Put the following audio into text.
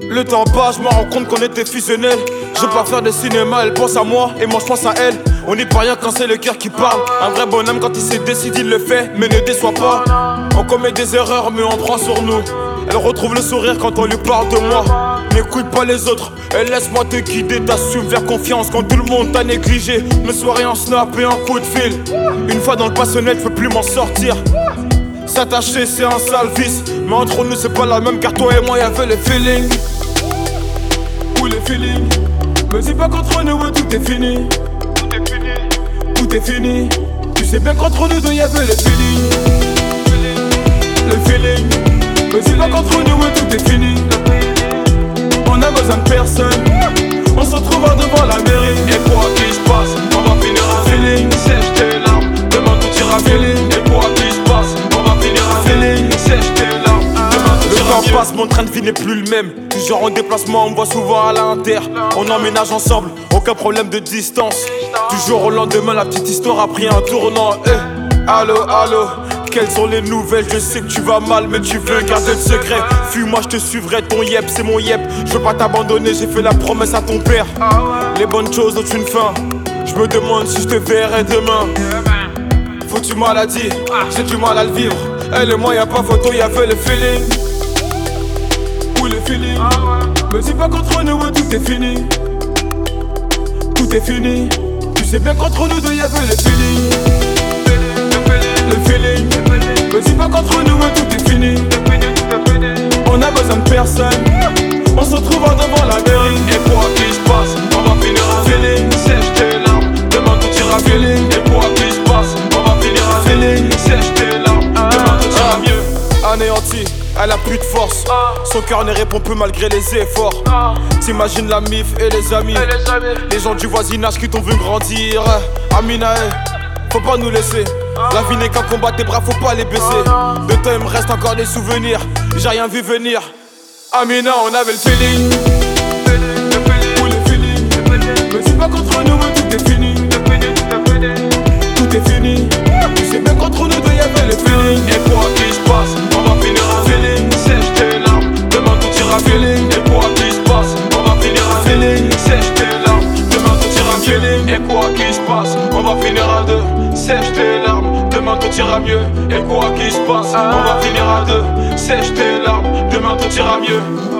Le temps passe, je me rends compte qu'on était fusionnels. Je veux pas faire de cinéma, elle pense à moi et moi je pense à elle. On n'est pas rien quand c'est le cœur qui parle. Un vrai bonhomme quand il s'est décidé il le fait, mais ne déçoit pas. On commet des erreurs mais on prend sur nous. Elle retrouve le sourire quand on lui parle de moi. N'écoute pas les autres, et laisse-moi te guider. T'assumes, faire confiance quand tout le monde t'a négligé. Mes soirées en snap et en coup de fil. Une fois dans le passionnel, je peux plus m'en sortir. S'attacher c'est un sale vice, mais entre nous c'est pas la même car toi et moi y'avait le feeling. Où le feeling? Me dis pas qu'entre nous tout est fini. Tout est fini. Tout est fini. Tu sais bien qu'entre nous deux y'avait le feeling. Le feeling. Me dis pas qu'entre nous tout est fini. On a besoin de personne. On se retrouvera devant la mairie. Et quoi qu'il se passe, on va finir un feeling. Sèche tes larmes, demain tout ira feeling. Et quoi qu'il se passe, on va finir un feeling. Sèche tes larmes, demain tout ira mieux. Le temps passe, mon train de vie n'est plus le même. Toujours en déplacement, on me voit souvent à l'inter. On emménage ensemble, aucun problème de distance. Toujours au lendemain, la petite histoire a pris un tournant. Allô, allô, quelles sont les nouvelles? Je sais que tu vas mal, mais tu veux garder le secret. Fuis-moi, je te suivrai, ton yep, c'est mon yep. Je veux pas t'abandonner, j'ai fait la promesse à ton père. Les bonnes choses ont une fin. Je me demande si je te verrai demain. Faut-tu maladie, j'ai du mal à le vivre. Elle et moi, y'a pas photo, y'avait le feeling. Où le feeling? Me dis pas qu'entre nous tout est fini. Tout est fini. Tu sais bien qu'entre nous deux y'avait le feeling. Le feeling. Me dis pas qu'entre nous tout est fini. On a besoin de personne. On se retrouvera devant la mairie. Et quoi qu'il se passe, on va finir un feeling. Sèche tes larmes, demain tout ira feeling. Et quoi qu'il se passe, on va finir un feeling. Sèche tes larmes, demain tout ira mieux. Anéanti, elle a plus de force. Son cœur ne répond plus malgré les efforts. T'imagines la mif et les amis. Les gens du voisinage qui t'ont vu grandir. Amina, faut pas nous laisser. La vie n'est qu'un combat, tes bras faut pas les baisser. De toi il me reste encore des souvenirs. J'ai rien vu venir. Amina, on avait le feeling. Où le feeling? Me dis pas qu'entre nous tout est fini. Tout est fini. Tu sais bien qu'entre nous deux y'avait le feeling. Et quoi qu'il se passe, on va finir un feeling. Sèche tes larmes, demain tout ira feeling. Et quoi qu'il se passe, on va finir un feeling. Sèche tes larmes, demain tout ira feeling. Et quoi qu'il se passe, on va finir à deux. Sèche tes larmes, demain tout ira mieux. Et quoi qu'il se passe, on va finir à deux. Sèche tes larmes, demain tout ira mieux.